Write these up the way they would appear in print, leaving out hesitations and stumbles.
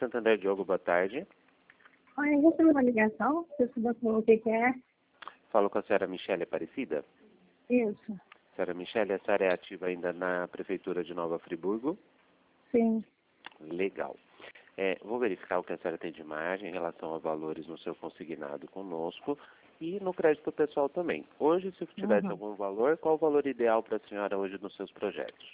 Santander, Diogo, boa tarde. Olha, eu recebi uma ligação, você estudou o que é? Falo com a senhora Michele Aparecida. Isso, Senhora Michele, a senhora é ativa ainda na Prefeitura de Nova Friburgo? sim. Legal. Vou verificar o que a senhora tem de margem em relação a valores no seu consignado conosco e no crédito pessoal também. Hoje, se tivesse algum valor, qual o valor ideal para a senhora hoje nos seus projetos?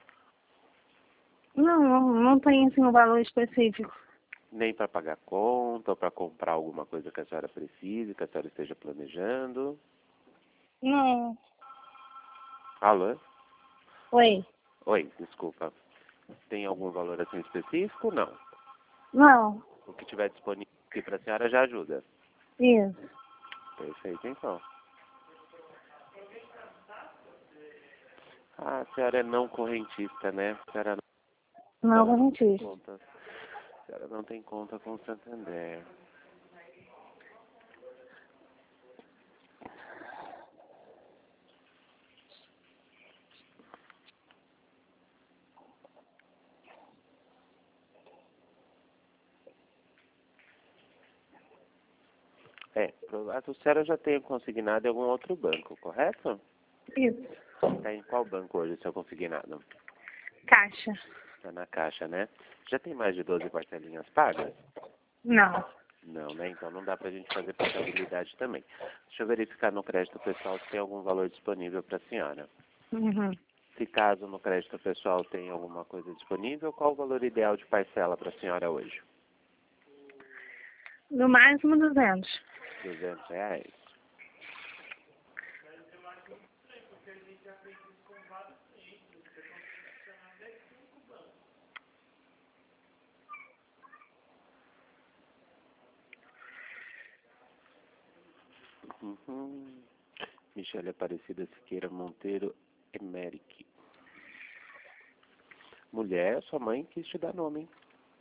Não tem assim um valor específico. Nem para pagar conta ou para comprar alguma coisa que a senhora precise, que a senhora esteja planejando? Não. Alô? Oi? Oi, desculpa. Tem algum valor assim específico? Não. Não. O que tiver disponível aqui para a senhora já ajuda. Isso. Perfeito, então. A senhora é não correntista, né? A senhora Não, não tem correntista. conta. A senhora não tem conta com o Santander. A senhora já tem consignado em algum outro banco, correto? Isso. Está em qual banco hoje o seu consignado? Caixa. Está na Caixa, né? Já tem mais de 12 parcelinhas pagas? Não. Não, né? Então não dá para a gente fazer portabilidade também. Deixa eu verificar no crédito pessoal se tem algum valor disponível para a senhora. Se caso no crédito pessoal tem alguma coisa disponível, qual o valor ideal de parcela para a senhora hoje? No máximo 200. R$ 200. Michele Aparecida Siqueira Monteiro Emerick. Mulher, sua mãe quis te dar nome, hein?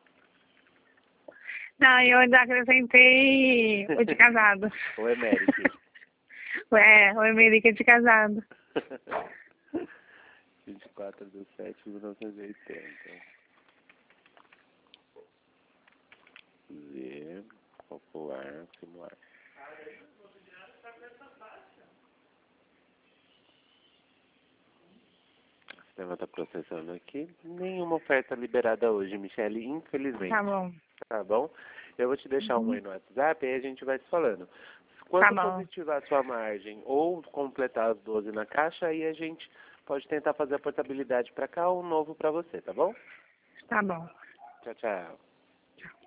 Não, eu ainda acrescentei o de casado. O Emerick. O Emerick é de casado. 24/7/1980. Z, popular, simular. O sistema está processando aqui. Nenhuma oferta liberada hoje, Michele, infelizmente. Tá bom. Tá bom? Eu vou te deixar um aí no WhatsApp e aí a gente vai se falando. Quando Tá bom. positivar a sua margem ou completar as 12 na Caixa, aí a gente pode tentar fazer a portabilidade para cá ou um novo para você, tá bom? Tá bom. Tchau, tchau.